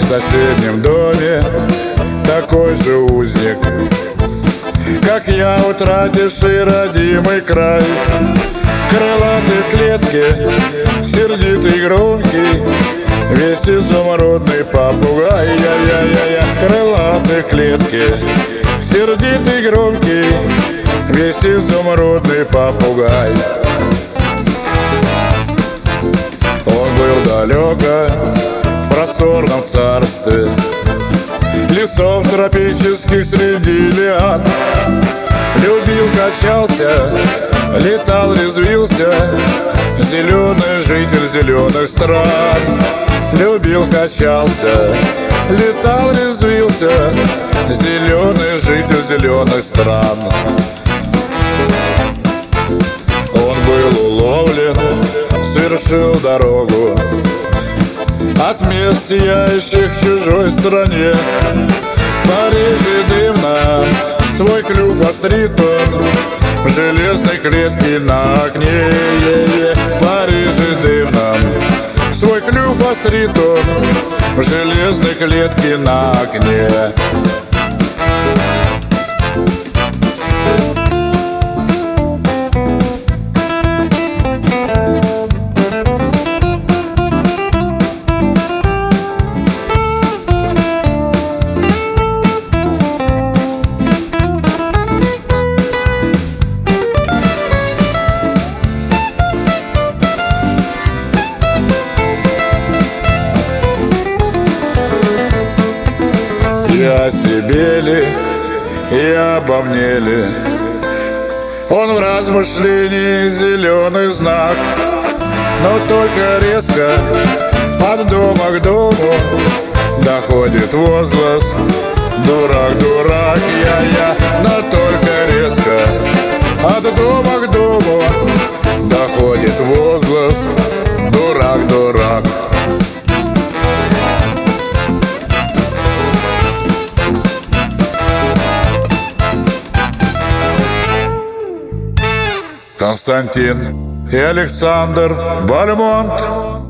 соседнем доме такой же узник, как я, утративший родимый край. Крылатые клетки, сердитый, громкий, весь изумрудный попугай. Я-я-я-я. Крылатые клетки, сердитый, громкий, весь изумрудный попугай. Он был далеко в просторном царстве лесов тропических среди лиан. Любил, качался, летал, резвился, зеленый житель зеленых стран. Любил, качался, летал, резвился, зеленый житель зеленых стран. Он был уловлен, совершил дорогу от мест, сияющих в чужой стране. В Париже дымно свой клюв острит он в железной клетке на окне. В Париже дымном свой клюв острит он в железной клетке на окне. И осебели, и обомнели. Он в размышлении зеленый знак, но только резко от дома к дому доходит возглас: дурак, дурак, я. Но только резко от дома к дому доходит возглас: дурак, дурак. Константин и Александр Бальмонт.